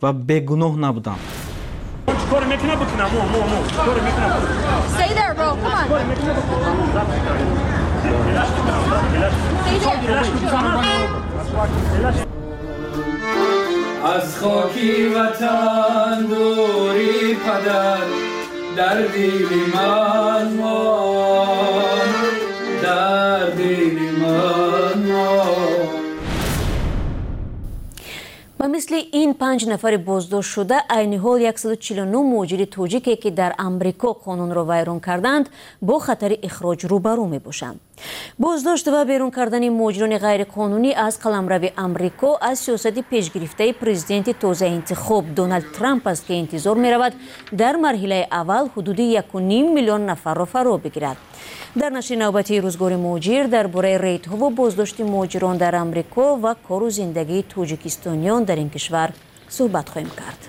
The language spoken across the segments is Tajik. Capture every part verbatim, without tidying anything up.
ва бегуноҳ набуданд. از خاکی وطن دوری پدر در دل من مان در دل من مان. و مثل این پنج نفر بازداشت شده عین حال صد و چهل و نه مهاجر تاجیکی که در امریکا قانون را ویران کردند با خطر اخراج روبرو می باشند. بازداشت و بیرون کردن مهاجران غیر قانونی از قلمرو امریکا از سیاست پیشگرفته پرزیدنت تازه انتخاب دونالد ترامپ است که انتظار می رود در مرحله اول حدود یک و نیم میلیون نفر را فرا بگیرد. در نشر نوبتی روزگار مهاجر درباره ریت‌ها و بازداشت مهاجران در امریکا و کار و زندگی تاجیکستانیان در این کشور صحبت خواهیم کرد.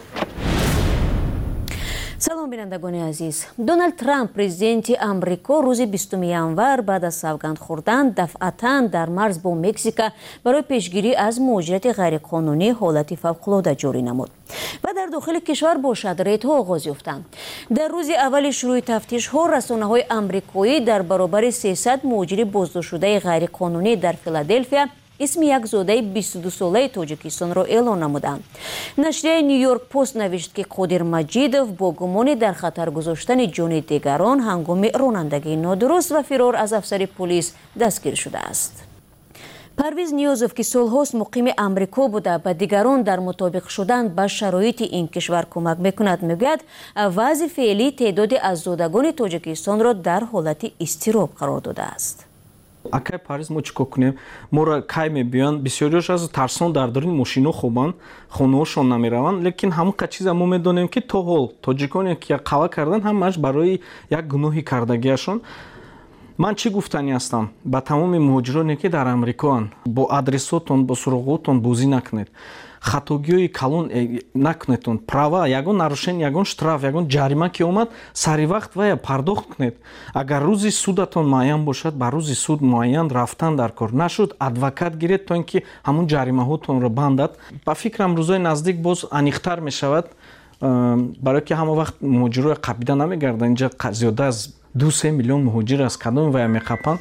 سلام بینندگان عزیز. دونالد ترامپ پرزیدنت امریکا روز بیستم январ بعد از سوگند خوردن دفعتاً در مرز با مکزیک برای پیشگیری از مهاجرت غیرقانونی حالت فوق‌العاده جاری نمود و در داخل کشور با ریت‌ها آغاز یافتند. در روز اول شروع تفتیش‌ها رسانه‌های آمریکایی در برابر سیصد مهاجر بازداشت شده غیرقانونی در فیلادلفیا اسم یک زاده بیست و دو ساله تاجیکستان را اعلام نمودند. نشریه نیویورک پست نوشت که قادر مجیدوف با گمان در خطر گذاشتن جان دیگران هنگام رانندگی نادرست و فرار از افسر پلیس دستگیر شده است. پرویز نیازوف که سالهاست مقیم امریکا بوده به دیگران در مطابق شدن با شرایط این کشور کمک میکند میگوید وضع فعلی تعداد از زادگان تاجیکستان را در حالت اضطراب قرار داده است. акай париз мо чӣ кор кунем? моро кай мебиёянд бисёриёш аз тарсон дар дорини мошино хобанд, хонаҳошон намераванд, лекин ҳамон ка чиза мо медонем ки то ҳол тоҷиконе ки қава карданд ҳамааш барои як гуноҳи кардагиашон. ман чӣ гуфтанӣ ҳастам ба тамоми муҳоҷироне ки дар амрикоанд, бо адресотон бо суроғотон бозӣ накунед, хатогиҳои калон накунедтон, права ягон нарушение, ягон штраф, ягон ҷарима ки омад сари вақт вая пардохт кунед. агар рӯзи судатон муайян бошад ба рӯзи суд муайян рафтан дар кор, нашуд адвокат гиред то ин ки ҳамон ҷаримаҳотонро бандад. ба фикрам рӯзои наздик боз аниқтар мешавад, барое ки ҳама вақт муҳоҷирои қабида намегарданд. инҷа зиёда аз ду се миллион муҳоҷир аз кадоми вая меқапанд.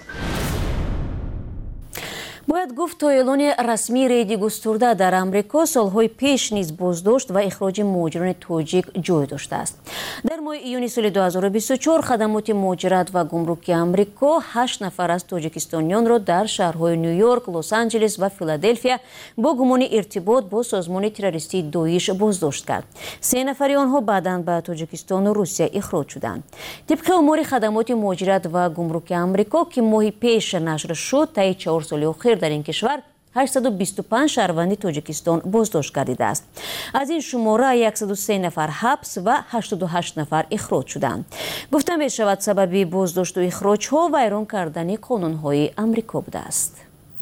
باید گفت تا اعلان رسمی ریدی گسترده در امریکا سالهای پیش نیز بازداشت و اخراج مهاجران تاجیک جای داشته است. در ماه ایون سال دو هزار و بیست و چهار خدمات مهاجرت و گمرکی امریکا هشت نفر از تاجیکستانیان را در شهرهای نیویورک، لس آنجلس و فیلادلفیا با گمان ارتباط با سازمان تروریستی داعش بازداشت کرد. سه نفر آنها بعداً به تاجیکستان و روسیه اخراج شدند. طبق آمار خدمات مهاجرت و گمرک امریکا که ماهی پیش نشر شد، طی چهار سال اخیر در این کشور هشتصد و بیست و پنج شهروند تاجیکستان بازداشت گردیده است. از این شماره صد و سه نفر حبس و هشتاد و هشت نفر اخراج شدند. گفته می شود سبب بازداشت و اخراج ها ویران کردن قانون های امریکا بوده است.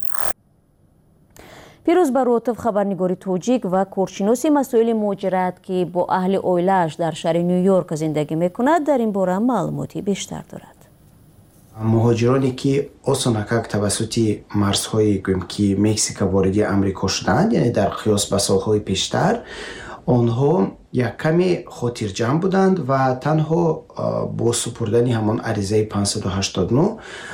پیروز براتف خبرنگار تاجیک و کارشناس مسائل مهاجرت که با اهل عائله‌اش در شهر نیویورک زندگی میکند در این باره معلوماتی بیشتر دارد. مهاجرانی که осонакак тавассути марзҳои гӯем ки Мексика вориди Амрико шуданд, яъне дар қиёс ба солҳои пештар, онҳо як каме хотирҷамъ буданд ва танҳо бо супурдани ҳамон аризаи панҷсаду ҳаштоду нӯ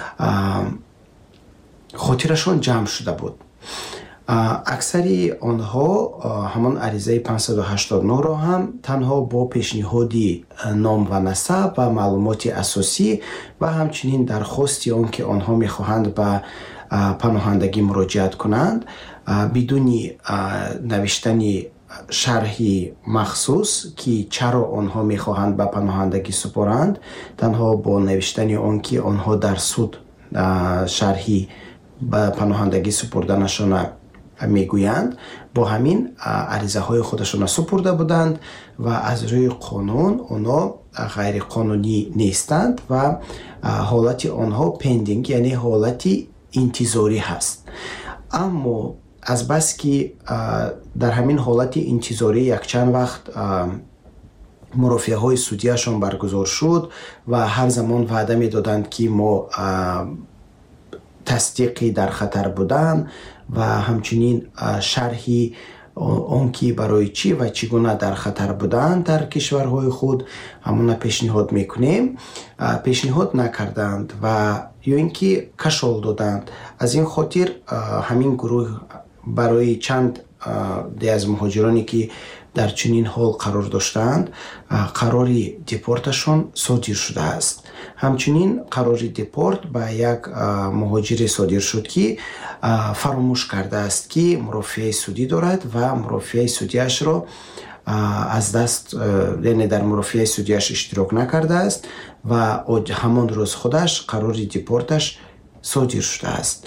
хотирашон ҷамъ шуда буд. аксари онҳо ҳамон аризаи панҷсаду ҳаштоду нӯ-ро ҳам танҳо бо пешниҳоди ном ва насаб ва маълумоти асосӣ ва ҳамчунин дархости он ки онҳо мехоҳанд ба паноҳандагӣ муроҷиат кунанд бидуни навиштани шарҳи махсус ки чаро онҳо мехоҳанд ба паноҳандагӣ супоранд, танҳо бо навиштани он ки онҳо дар суд шарҳи ба паноҳандагӣ супурданашона мегӯянд, бо ҳамин аризаҳои худашона супурда буданд ва аз рӯи қонун онҳо ғайриқонунӣ нестанд ва ҳолати онҳо пендинг, яъне ҳолати интизорӣ ҳаст. аммо азбас ки дар ҳамин ҳолати интизорӣ якчанд вақт мурофиаҳои судияшон баргузор шуд ва ҳар замон ваъда медоданд ки мо тасдиқи дар хатар будан ва ҳамчунин шарҳи он ки барои чӣ ва чӣ гуна дар хатар буданд дар кишварҳои худ ҳамона пешниҳод мекунем. Пешниҳод накарданд ва ё ин ки кашол доданд. Аз ин хотир ҳамин гурӯҳ барои чанд де аз муҳоҷироне ки дар чунин ҳол қарор доштаанд қарори депорташон содир шудааст. ҳамчунин қарори депорт ба як муҳоҷире содир шуд ки фаромӯш кардааст ки мурофиаи судӣ дорад ва мурофиаи судиашро аз даст яъне дар мурофиаи судиаш иштирок накардааст ва ҳамон рӯз худаш қарори депорташ содир шудааст.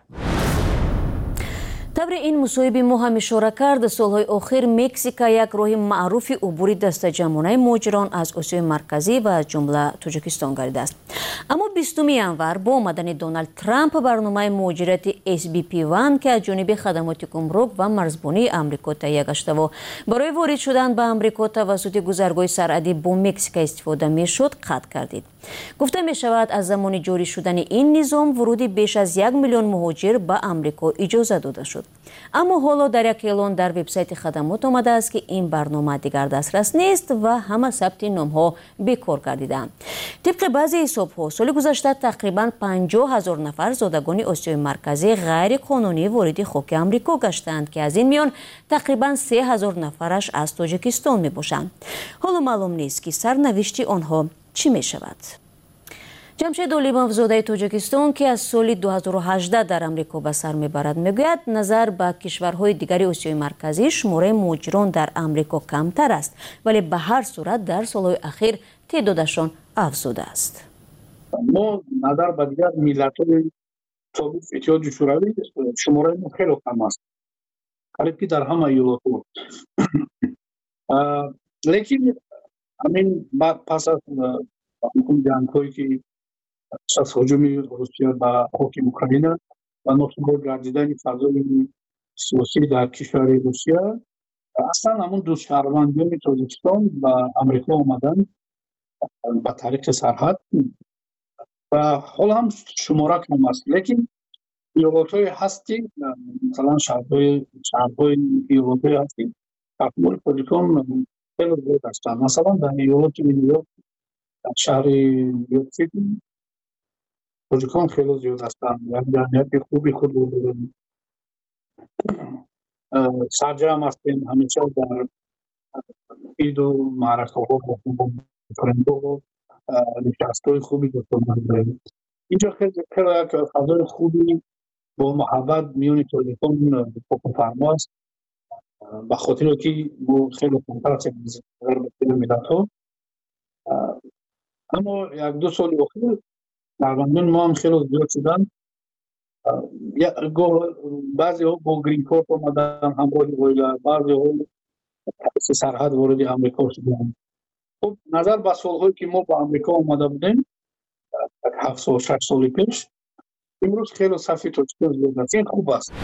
табри ин мусоҳиби мо ҳам ишора кард, солҳои охир Мексика як роҳи маъруфи убури дастаҷамонаи муҳоҷирон аз Осиёи марказӣ ва аз ҷумла Тоҷикистон гардидааст. Аммо бистуми январ бо омадани Доналд Трамп барномаи муҳоҷирати эс би пи один ки аз ҷониби хадамоти гумрук ва марзбонии Амрико таҳия гаштаву барои ворид шудан ба Амрико тавассути гузаргоҳи сарҳадӣ бо Мексика истифода мешуд, қатъ гардид. гуфта мешавад аз замони ҷорӣ шудани ин низом вуруди беш аз як миллион муҳоҷир ба Амрико иҷоза дода шуд. аммо ҳоло дар як эълон дар вебсайти хадамот омадааст ки ин барнома дигар дастрас нест ва ҳама сабти номҳо бекор гардидаанд. тибқи баъзе ҳисобҳо соли гузашта тақрибан панҷоҳ ҳазор нафар зодагони Осиёи марказӣ ғайриқонунӣ вориди хоки Амрико гаштаанд ки аз ин миён тақрибан се ҳазор нафараш аз Тоҷикистон мебошанд. ҳоло маълум нест ки сарнавишти онҳо чӣ мешавад. ҷамшед Олимов зодаи Тоҷикистон ки аз соли ду ҳазору ҳаждаҳ дар Амрико ба сар мебарад мегӯяд назар ба кишварҳои дигари Осиёи марказӣ шумораи муҳоҷирон дар Амрико камтар аст, вале ба ҳар сурат дар солҳои ахир теъдодашон афзудааст. мо назар ба дигар миллатҳои собиқ иттиҳоди шӯравӣ шумораи мо хеле кам аст, қариб ки дар ҳама иёлотҳо. лекин ҳамин пас аз ҷангҳое ки пас аз ҳуҷуми Русия ба хоки Украина ва носубот гардидани фазои сиёсӣ дар кишвари Русия, аслан ҳамун ду шаҳрвандони Тоҷикистон ба Амрико омаданд ба тариқи сарҳад ва ҳол ҳам шумора кам аст. Лекин иёлотҳое ҳасти масалан шаҳрҳои шаҳрҳои иёлотҳое ҳасти таҳмили Тоҷикон хеле зиёд ҳастанд. Масалан дар иёлоти Ню-Йорк дар шаҳри Ню-Йорк Сити тоҷикон хеле зиёд ҳастанд. як ҷамъияти хуби худ дорем. сарҷам ҳастем ҳамеша дар иду маъракаҳо френдҳо нишастҳои хуби дошта дорем. инҷо хеле як фазои хуби бо муҳаббат миёни тоҷикон фокуфармо аст, ба хотире ки мо хеле камтар ҳастем аз дигар миллатҳо. аммо як ду соли охир шаҳрвандони мо ҳам хеле зиёд шуданд. баъзеҳо бо грин-корт омаданд ҳамроҳи оила, баъзеҳо тариқи сарҳад вориди Амрико шуданд. хуб назар ба солҳое ки мо ба Амрико омада будем ҳафт сол шаш соли пеш, имрӯз хеле сафи тоҷикон зиёд аст. ин хуб аст.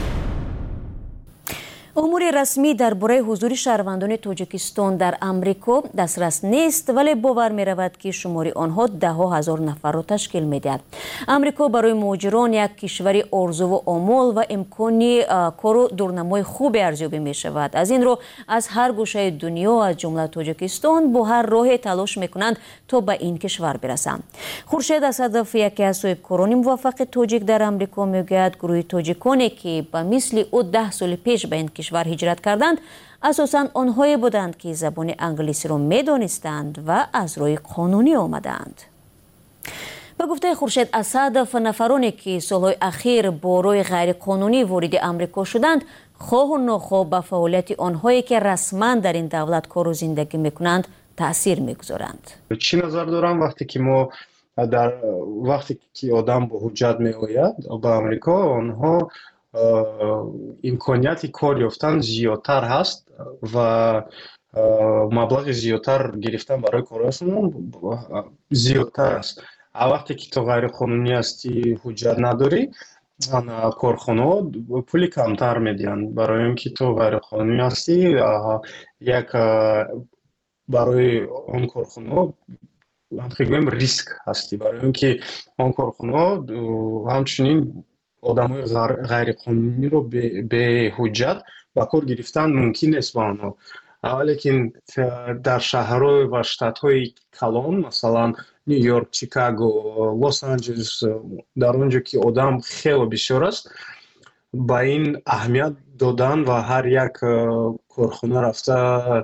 умури расмӣ дар бораи ҳузури шаҳрвандони Тоҷикистон дар Амрико дастрас нест, вале бовар меравад ки шумори онҳо даҳҳо ҳазор нафарро ташкил медиҳад. Амрико барои муҳоҷирон як кишвари орзуву омол ва имкони кору дурнамои хубе арзёбӣ мешавад. аз ин рӯ аз ҳар гӯшаи дунё аз ҷумла Тоҷикистон бо ҳар роҳе талош мекунанд то ба ин кишвар бирасанд. Хуршед Асадов, яке аз соҳибкорони муваффақи тоҷик дар Амрико, мегӯяд гурӯҳи тоҷиконе ки ба мисли ӯ даҳ соли пеш ба ин кишвар ҳиҷрат карданд, асосан онҳое буданд ки забони англисиро медонистанд ва аз роҳи қонунӣ омаданд. ба гуфтаи Хуршед Асадов, нафароне ки солҳои ахир бо роҳи ғайриқонунӣ вориди Амрико шуданд, хоҳу нохоҳ ба фаъолияти онҳое ки расман дар ин давлат кору зиндагӣ мекунанд таъсир мегузоранд. чӣ назар дорам вақте ки мо дар вақте ки одам бо ҳуҷҷат меояд ба Амрико, онҳо имконияти кор ёфтан зиёдтар ҳаст ва маблағи зиёдтар гирифтан барои корашон зиёдтар аст. а вақте ки то ғайриқонунӣ ҳастӣ, ҳуҷҷат надорӣ, корхонаҳо пули камтар медиҳанд, барои он ки то ғайриқонунӣ ҳастӣ, як барои он корхонаҳо ҳамхи гӯем риск ҳастӣ, барои он ки он корхонаҳо ҳамчунин одамои ғайриқонуниро беҳуҷҷат ба кор гирифтан мумкин нест ба онҳо. Лекин дар шаҳрҳо ва штатҳои калон, масалан Нью Йорк, Чикаго, Лос Анҷелес, дар он ҷо ки одам хело бисёр аст, ба ин аҳамият додан ва ҳар як корхона рафта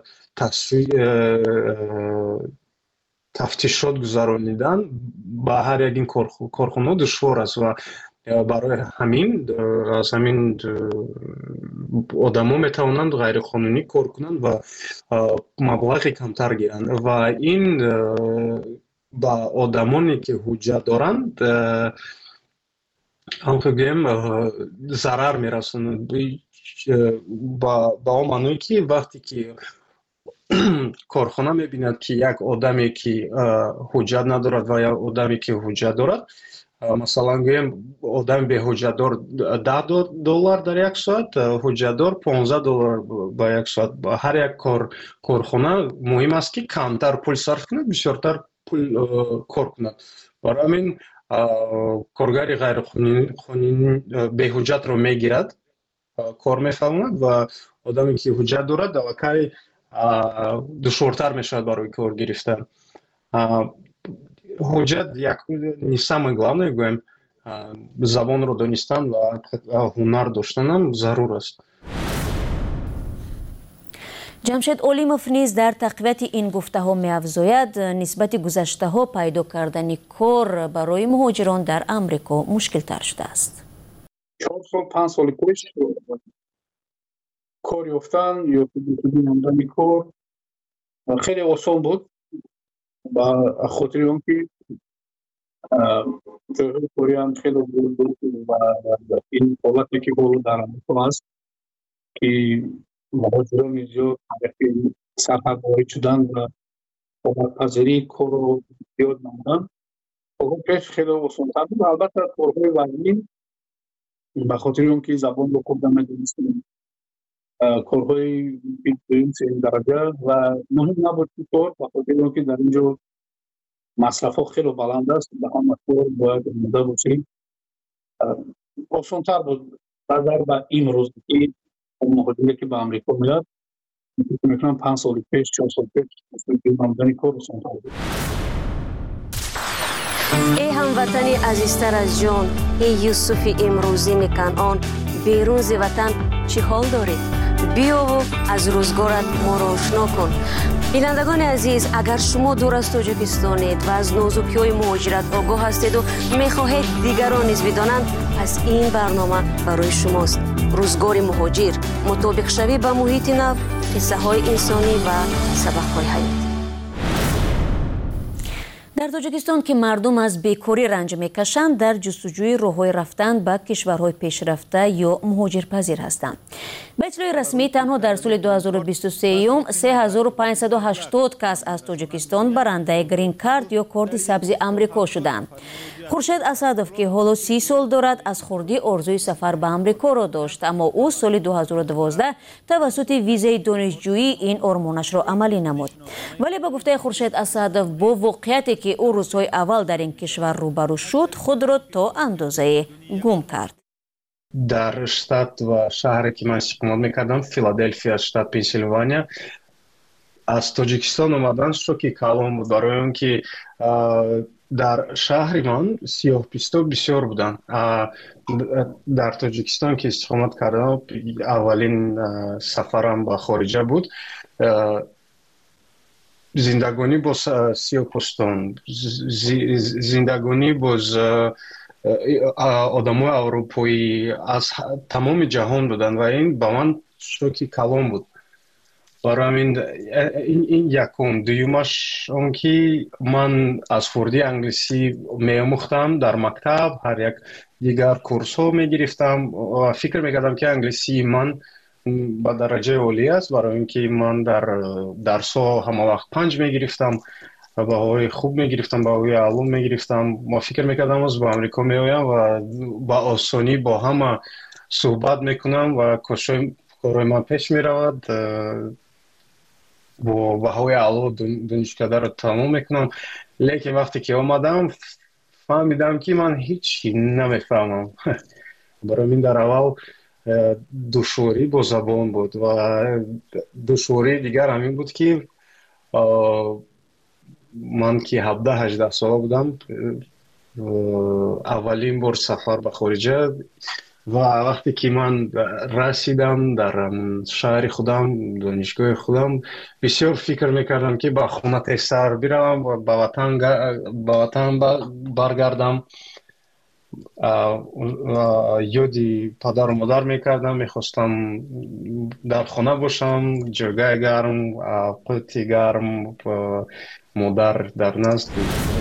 тафтишот гузаронидан ба ҳар як ин корхонаҳо душвор аст ва барои ҳамин аз ҳамин одамҳо метавонанд ғайриқонунӣ кор кунанд ва маблағи камтар гиранд ва ин ба одамоне ки ҳуҷҷат доранд ҳамон гӯем зарар мерасонад ба он маъное ки вақте ки корхона мебинад ки як одаме ки ҳуҷҷат надорад ва як одаме ки ҳуҷҷат дорад, масалан гӯем одами беҳуҷҷатдор даҳ доллар дар як соат, ҳуҷҷатдор понздаҳ доллар ба як соат. Ҳар як корхона муҳим аст ки камтар пул сарф кунад, бисёртар пул кор кунад. Барои ҳамин коргари ғайриқонунӣ беҳуҷҷатро мегирад, кор мефармояд ва одаме ки ҳуҷҷат дорад аллакай душвортар мешавад барои кор гирифтан. ҳуҷҷат як не самое главное гӯем, забонро донистан ва ҳунар доштанам зарур аст. ҷамшед Олимов низ дар тақвияти ин гуфтаҳо меафзояд, нисбати гузаштаҳо пайдо кардани кор барои муҳоҷирон дар Амрико мушкилтар шудааст. чор сол панҷ соли пеш кор ёфтан ё намудани кор хеле осон буд, ба хотири он ки ҷойҳои кориам хеле буд ва ин ҳолате ки ҳоло дар Амрико аст ки муҳоҷирони зиёд сарҳадворид шуданд ва омадпазирии корро зиёд намуданд. корҳо пеш хеле осонтар буд. Албатта корҳои вазнин ба хотири он ки забонро хуб намедонистем, корҳои дуюм сеюм дараҷа ва муҳим набуд ки кор ба хотири он ки дар ин ҷо масрафҳо хеле баланд аст, ба ҳама кор бояд омода бошем. Осонтар буд назар ба имрӯз ки муҳоҷире ки ба Амрико меяд, мекунам панҷ соли пеш чор соли пеш намудани кор осонтар буд. эй ҳамватани азизтар аз ҷон, эй Юсуфи имрӯзини Канъон, берун зи ватан чӣ ҳол доред? биёву аз рӯзгорат моро ошно кун. бинандагони азиз, агар шумо дур аз Тоҷикистонед ва аз нозукиҳои муҳоҷират огоҳ ҳастеду мехоҳед дигарон низ бидонанд, пас ин барнома барои шумост. рӯзгори муҳоҷир, мутобиқшавӣ ба муҳити нав, қиссаҳои инсонӣ ва сабақҳои ҳаёт. дар Тоҷикистон ки мардум аз бекорӣ ранҷ мекашанд, дар ҷустуҷӯи роҳҳои рафтан ба кишварҳои пешрафта ё муҳоҷирпазир ҳастанд. ба иттилои расмӣ танҳо дар соли ду ҳазору бисту сеюм се ҳазору панҷсаду ҳаштод кас аз Тоҷикистон барандаи грин кард ё корди сабзи Амрико шуданд. Хуршед Асадов ки ҳоло си сол дорад, аз хурдӣ орзуи сафар ба Амрикоро дошт, аммо ӯ соли ду ҳазору дувоздаҳ тавассути визаи донишҷӯӣ ин ормонашро амалӣ намуд. вале ба гуфтаи Хуршед Асадов, бо воқеияте ки ӯ рӯзҳои аввал дар ин кишвар рӯбарӯ шуд, худро то андозае гум кард. дар штат ва шаҳре ки ман иstiqомат мекардам, Филадельфия, штат Пенсилвания, аз Тоҷикистон омадан шоки калон буд, барои он ки дар шаҳри ман сиёҳпӯсто бисёр буданд. дар Тоҷикистон ки иstiqомат кардам, аввалин сафарам ба хориҷа буд. зиндагонӣ бо сиёҳпӯстон, зиндагонӣ бо одамои аврупоӣ аз тамоми ҷаҳон буданд ва ин ба ман шоки калон буд. барои ҳамин ин якум. дуюмаш он ки ман аз хурдии англисӣ меомӯхтам дар мактаб, ҳар як дигар курсҳо мегирифтам ва фикр мекардам ки англисии ман ба дараҷаи олӣ аст, барои ин ки ман дар дарсҳо ҳамавақт панҷ мегирифтам, баҳои хуб мегирифтам, баҳои аъло мегирифтам. ма фикр мекардам аз ба Амрико меоям ва ба осонӣ бо ҳама суҳбат мекунам ва корои ман пеш меравад, бо баҳои аъло донишкадаро тамом мекунам. лекин вақте ки омадам фаҳмидам ки ман ҳеҷ чӣ намефаҳмам. барои мин дар аввал душворӣ бо забон буд ва душвории дигар ҳамин буд ки ман ки ҳабдаҳ ҳаждаҳ сола будам, аввалин бор сафар ба хориҷа ва вақте ки ман расидам дар шаҳри худам, донишгоҳи худам, бисёр фикр мекардам ки ба хона тезтар биравам, ба ватан баргардам. ёди падару модар мекардам, мехостам дар хона бошам, ҷойгоҳи гарм, қӯти гарм, модар дар назд.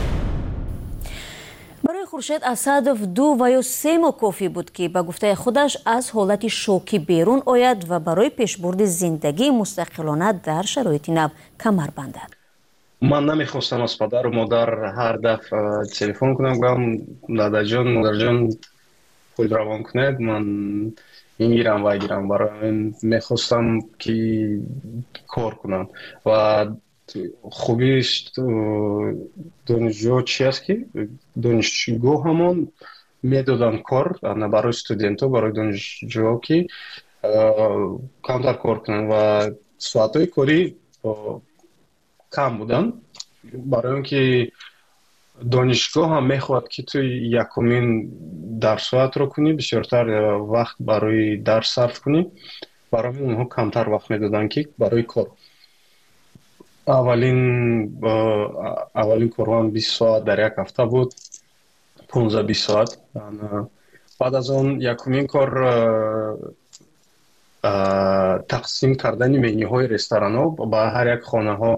барои Хуршед Асадов ду ва ё се моҳ кофӣ буд ки ба гуфтаи худаш аз ҳолати шокӣ берун ояд ва барои пешбурди зиндагии мустақилона дар шароити нав камар бандад. ман намехостам аз падару модар ҳар дафъа телефон кунам, гӯям дадаҷон, модарҷон, худ равон кунед, ман ингирам вайгирам. барои мин мехостам ки кор кунам ва хубиш донишҷӯ чи аст ки донишгоҳ ҳамон медоданд кор барои студентҳо, барои донишҷӯҳо ки камтар кор кунанд ва соатҳои корӣ кам буданд, барои он ки донишгоҳ ҳам мехоҳад ки ту якумин дарсоатро кунӣ, бисёртар вақт барои дарс сарф кунӣ. барои мин онҳо камтар вақт медоданд ки барои кор. аввалин аввалин корҳоам бист соат дар як ҳафта буд, понздаҳ бист соат. баъд аз он якумин кор тақсим кардани менюҳои ресторанҳо ба ҳар як хонаҳо.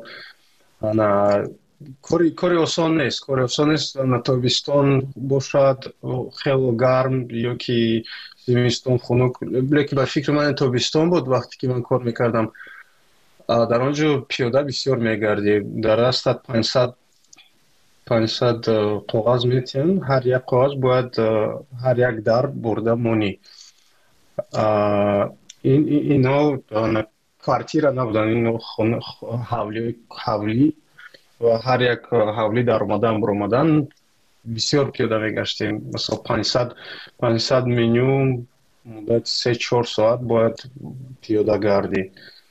кори осон нест, кори осон нест. тобистон бошад хело гарм ё ки зимистон хунук, лекин ба фикри ман тобистон буд вақте ки ман кор мекардам. дар он ҷо пиёда бисёр мегардӣ, дар дастат панҷсад коғаз метиҳанд, ҳар як коғаз бояд ҳар як дар бурда монӣ. инҳо квартира набуданд, инҳо ҳавлӣ ва ҳар як ҳавлӣ дар омадан биромадан бисёр пиёда мегаштем. масалан панҷсад меню муддати се чор соат бояд пиёда гардӣ.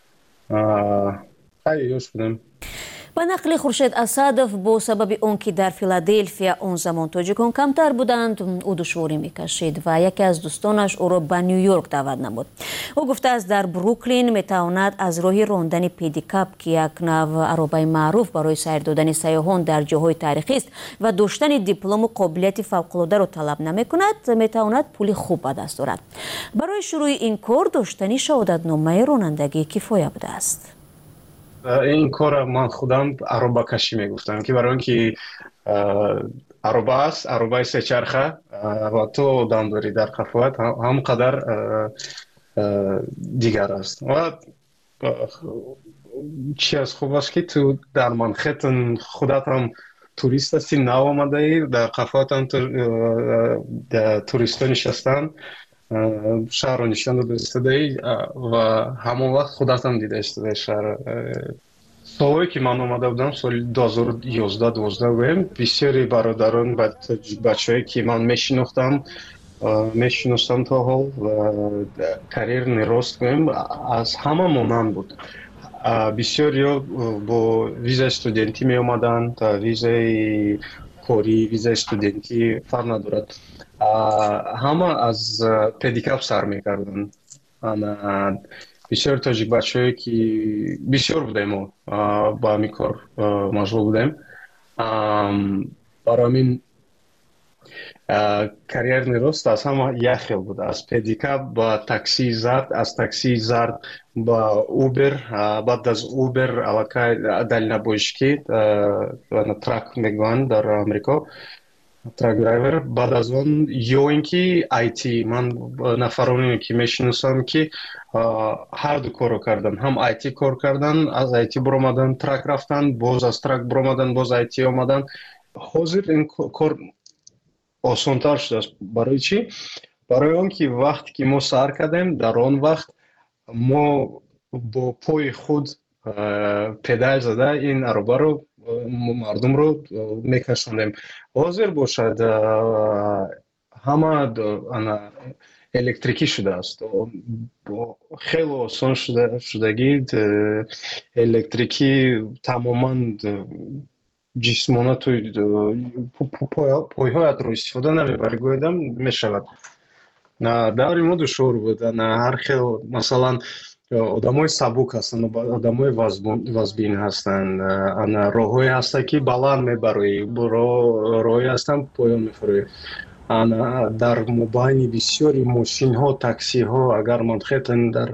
хеле ёш будем. ба нақли Хуршед Асадов, бо сабаби он ки дар Филадельфия он замон тоҷикон камтар буданд, ӯ душворӣ мекашид ва яке аз дӯстонаш ӯро ба Нью-Йорк даъват намуд. ӯ гуфтааст дар Бруклин метавонад аз роҳи рондани педикап, ки як нав аробаи маъруф барои сайр додани сайёҳон дар ҷойҳои тарихист ва доштани диплому қобилияти фавқулодаро талаб намекунад, метавонад пули хуб ба даст орад. барои шурӯи ин кор доштани шаҳодатномаи ронандагӣ кифоя будааст. این کار من خودم عربه کشی میگفتم که برای اینکه عربه است، عربه سه چرخه و تو آدم داری در قفوت هم قدر دیگر است. و چی از خوب است که تو در منخیتن خودت هم توریست هستی، نو آمده ای، در قفوت هم توریستا نشستن، شهر رو نشان داده ای و همون وقت خودت هم دیده استده شهر. سالهایی که من اومده بودم سال دو هزار و یازده دوازده بودم، بسیاری برادران بچه هایی که من میشناختم میشناختم تا حال و کریر نراست بودم از همه مانند بود. بسیاری با ویزای استودنتی می اومدن، تا ویزای کاری، ویزای استودنتی فرق ندارد. همه از پدیکاپ سر میکردن. بسیار تاجیک بچه‌ای که بسیار بودیم و با همین کار مشغول بودیم. برای من کریر نراست از همه یک خیل بود، از پدیکاپ با تاکسی زرد، از تاکسی زرد با اوبر، بعد از اوبر علاقه دلنبویشکی و ترک میگویند در آمریکا، ترک درایور. بعد از اون یا اینکه آیتی، من نفرانی که میشناسم که هر دو کارو کردن، هم آیتی کار کردن، از آیتی برآمدن ترک رفتن، باز از ترک برآمدن باز آیتی آمدن. حاضر این کار آسان‌تر شده است. برای چی؟ برای اون که وقتی که ما سر کردیم در آن وقت ما با پای خود پدال زده این عربه رو مردم رو میکشوندیم. حاضر باشد همه электрикӣ шудааст. хеле осон шудагӣ электрикӣ тамоман ҷисмона ту пойҳоятро истифода намебарӣ, гӯядам мешавад. даври мо душвор буд. ҳар хел масалан одамои сабук ҳастанд, одамои вазбин ҳастанд. роҳҳое ҳастанд ки баланд мебароӣ, роҳҳое ҳастанд поён мефароӣ. дар мобайни бисёри мошинҳо, таксиҳо, агар ман хетан дар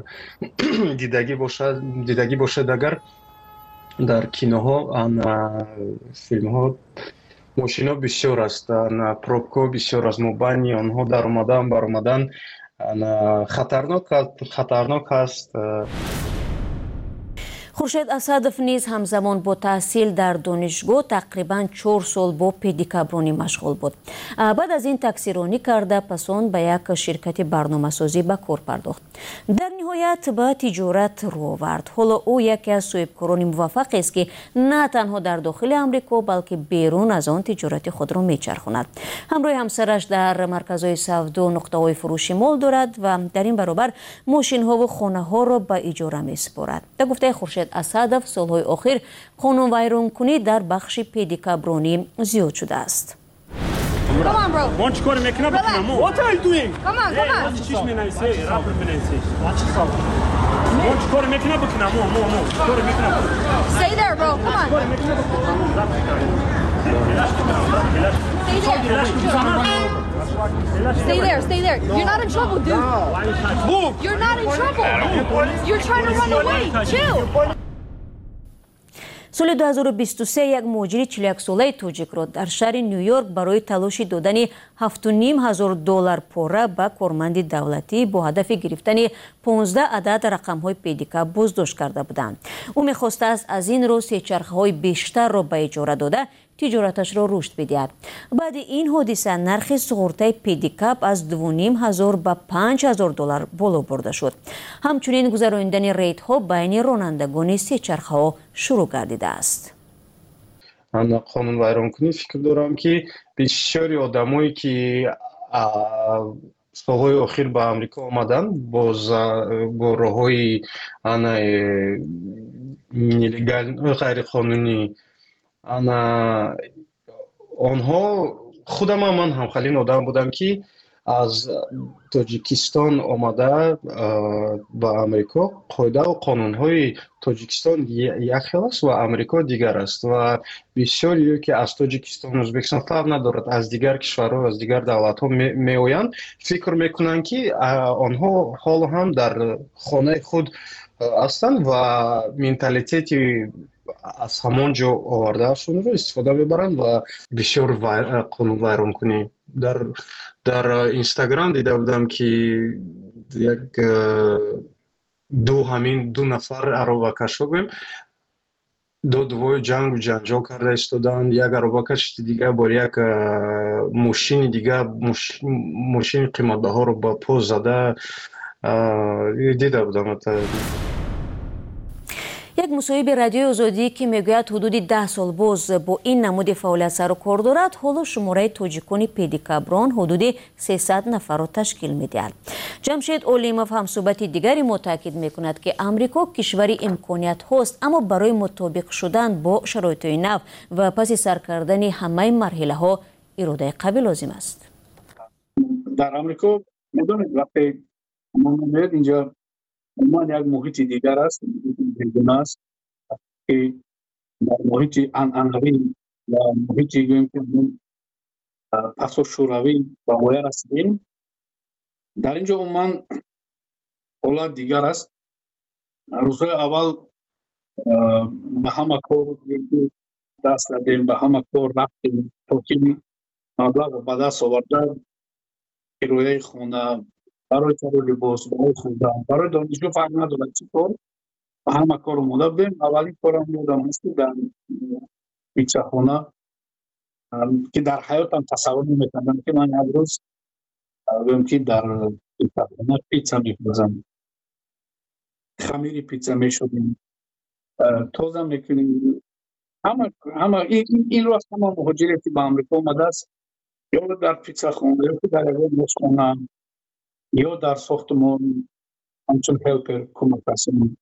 дидагӣ бошад, агар дар киноҳо, филмҳо мошинҳо бисёр аст, пробкаҳо бисёр аст, мобайни онҳо дар омадан баромадан хатарнок аст. хуршед асадов низ ҳамзамон бо таҳсил дар донишгоҳ тақрибан чор сол бо педикабронӣ машғул буд. баъд аз ин таксиронӣ карда, пас он ба як ширкати барномасозӣ ба кор пардохт. дар ниҳоят ба тиҷорат роҳ овард. ҳоло ӯ яке аз соҳибкорони муваффақест, ки на танҳо дар дохили амрико, балки берун аз он тиҷорати худро мечархонад. ҳамроҳи ҳамсараш дар марказҳои савдо нуқтаҳои фурӯши мол дорад ва дар ин баробар мошинҳову хонаҳоро ба иҷора месупорад. Ба гуфтаи Хуршед Асадов, солҳои охир қонунвайронкунӣ дар бахши педикабронӣ зиёд шудааст. Come on, bro. Won't you go to make up? What are you doing? Come on, come on. Teach me now. Say, rapper, say. Watch yourself. Won't you go to make up? More, more, more. Go to make up. Stay there, bro. Come on. Stay there. Stay there, stay there. You're not in trouble, dude. Move. You're not in trouble. You're trying to run away. Chill. соли ду ҳазору бисту се як муҳоҷири чилу як солаи тоҷикро дар шаҳри Нью-Йорк барои талоши додани ҳафту ним ҳазор доллар пора ба корманди давлатӣ бо ҳадафи гирифтани понздаҳ адад рақамҳои педикаб боздошт карда буданд. ӯ мехостааст аз ин роҳ сечархаҳои бештарро ба иҷора дода тиҷораташро рушд бидиҳад. баъди ин ҳодиса нархи суғуртаи педикаб аз ду ним ҳазор ба панҷ ҳазор доллар боло бурда шуд. ҳамчунин гузарондани рейдҳо байни ронандагони сечархаҳо шурӯъ гардидааст. ман қонунвайронкунӣ фикр дорам, ки бисёри одамое ки солҳои охир ба амрико омаданд бо роҳҳои ғайриқонунӣ, ана онҳо худам ман ҳамхалин одам будам, ки аз Тоҷикистон омада ба Амрико. қоидау қонунҳои Тоҷикистон як хел аст ва Амрико дигар аст ва бисёриё ки аз Тоҷикистон, Ӯзбекистон фарқ надорад, аз дигар кишварҳо, аз дигар давлатҳо меоянд, фикр мекунанд, ки онҳо ҳоло ҳам дар хонаи худ ҳастанд ва менталитети аз ҳамон ҷо овардаашонро истифода мебаранд ва бисёр қонунвайронкунӣ. дар дар Инстаграм дида будам, ки як ду ҳамин ду нафар аробакашҳо гӯем додувои ҷангу ҷанҷол карда истоданд. як аробакаш дигар бо як мошини дигар мошини қиматбаҳоро ба по зада дида будам. як мусоҳиби радиои озодӣ ки мегӯяд ҳудуди даҳ сол боз бо ин намуди фаъолият сару кор дорад, ҳоло шумораи тоҷикони педикаброн ҳудуди сесад нафарро ташкил медиҳад. ҷамшед олимов ҳамсӯҳбати дигари мо таъкид мекунад, ки амрико кишвари имкониятҳост, аммо барои мутобиқ шудан бо шароитҳои нав ва паси сар кардани ҳамаи марҳилаҳо иродаи қавӣ лозим аст. дар амрико медонед вақте мо меояд инҷа умуман як муҳити дигар аст, бегуна аст, ки дар муҳити анъанавӣ ва муҳити гӯем ки пасошӯравӣ ба воя расидем. дар ин ҷо умуман ҳолат дигар аст. рӯзҳои аввал ба ҳама кор даст дадем, ба ҳама кор рафтем, то ки маблағро ба даст оварда кирояи хона, барои каро либос, барои хӯрдан, барои донишгоҳ фарқ надорад чӣ кор, ба ҳама кор омода будем. аввалин корам ёдам аст, ки дар питсахона, ки дар ҳаётам тасаввур наметавонам, ки ман як рӯз гӯем ки дар питсахона питса мефурӯзам, хамири питса мешудем, тоза мекунем. ҳама ин ро аст ҳама муҳоҷире ки ба амрико омадааст, ё дар питсахона ё ки дар ягон ошхона یا در ساختمان همچون هلپر کمک رسانی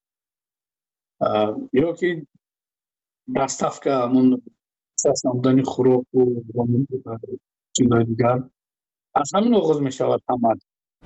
یا که دستافکه همون اساس نمودن خوراک و چیزهای دیگر از همین آغاز می شود عمل.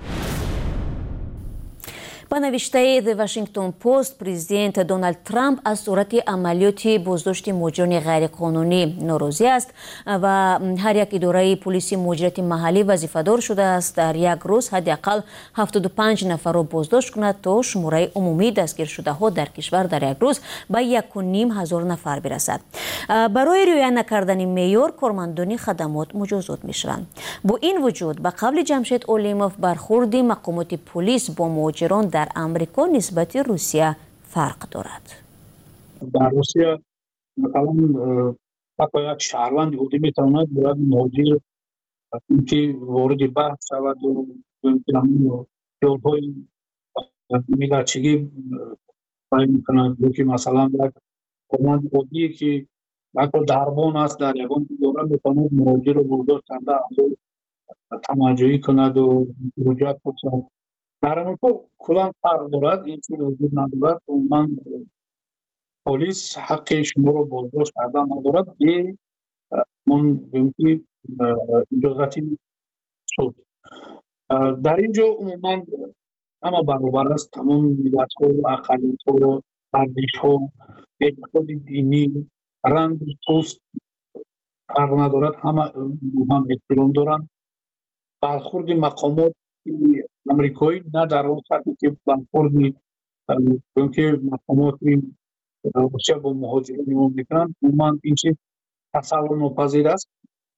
ба навиштаи The Washington Post, президент Дональд Трамп аз сурати амалиёти боздошти муҳоҷирони ғайриқонунӣ норозӣ аст ва ҳар як идораи полиси муҳоҷирати маҳаллӣ вазифадор шудааст дар як рӯз ҳадди ақал ҳафтоду панҷ нафарро боздошт кунад то шумораи умумии дастгиршудаҳо дар кишвар дар як рӯз ба яку ним ҳазор нафар бирасад. барои риоя накардани меъёр кормандони хадамот муҷозот мешаванд. бо ин вуҷуд ба қавли Ҷамшед Олимов бархурди мақомоти полис бо муҳоҷирон дар амрико нисбати Русия фарқ дорад. дар Русия مثلا فقط یک شهروند یهودی میتواند باید مهاجر که وارد بحث شود و جوابهای میلچگی باید میکند که مثلا یک کماند یهودی که یک دربان است در یکان دوره میتواند مهاجر رو برداشت کرده تماجایی کند و رجوع کنند. در امریکا کلان فرق دارد این چیز وجود ندارد و من پلیس حق شما رو بازداشت کردن ندارد به من بمکی اجازتی شد. در اینجا عموما همه برابر است، تمام ملت ها، اقلیت ها، ارزش ها، اعتقاد دینی، رنگ پوست فرق ندارد، همه هم احترام دارند. برخورد مقامات امریکایی نه در اون سطحی که برخورد که مقامات روسیه با مهاجرین عموم میکنند عموما این چیز تصور ناپذیر است.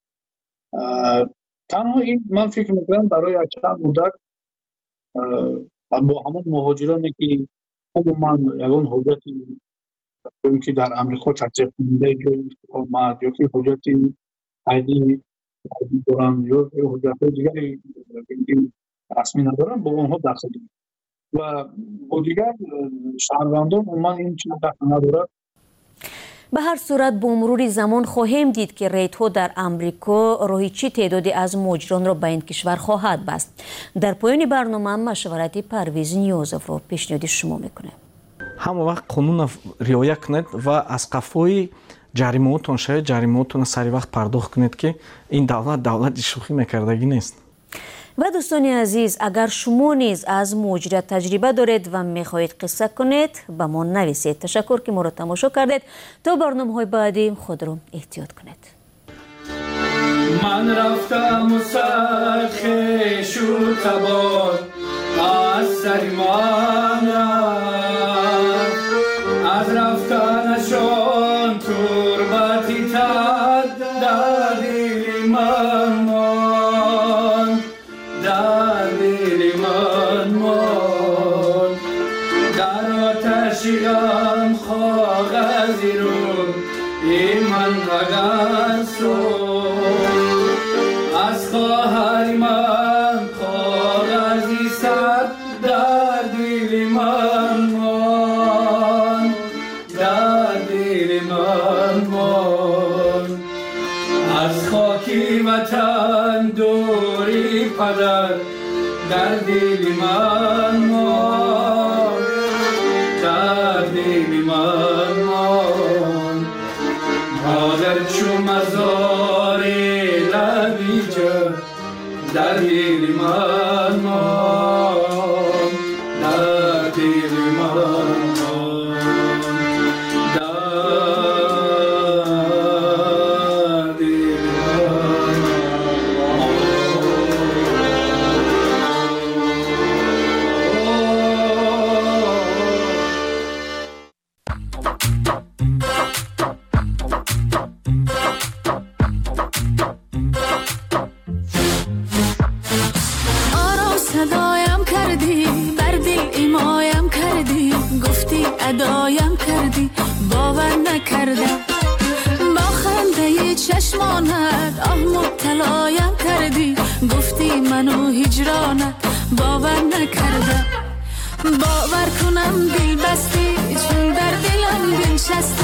تنها این من فکر میکنم برای چند مدت با همون مهاجرانی که عموما یگان حجتی که در امریکا تطبیق کننده جای اقامت یا که حجتی عیدی دارن یا حجت دیگری رسمی ندارن با اونها داخلی و با دیگر شهروندان عموما این چیز دخل ندارد. به هر صورت با مرور زمان خواهیم دید که ریت‌ها در امریکا راهی چی تعدادی از مهاجران را به این کشور خواهد بست. در پایان برنامه مشورت پرویز نیازов را پیشنهاد شما میکنه. همه وقت قانون رعایت کنید و از قفای جریمه‌تون شاید جریمه‌تون سری وقت پرداخت کنید که این دولت دولت شوخی میکردگی نیست. و دوستان عزیز اگر شما نیز از مهاجرت تجربه دارید و میخواهید قصه کنید با ما نویسید. تشکر که ما را تماشا کردید. تا برنامه‌های بعدی خود را احتیاط کنید. من رفتم و سرخش و تبار از سر من از رفتنشان تربتی تد در دل من مان در دل من مان در آتشی غم کاغذی رو این من اگر سوز از خواهر من کاغذی سر در دل من مان در دل من مان از خاکی وطن دوری پدر در دل من مان در دل من مان مادر چو مزار لبی جا در دل من مان در دل من مان در دل ادایم کردی باور نکردم با خنده چشمانت آه مبتلایم کردی گفتی منو هجرانت باور نکردم باور کنم دل بستی چون در دلم بنشستی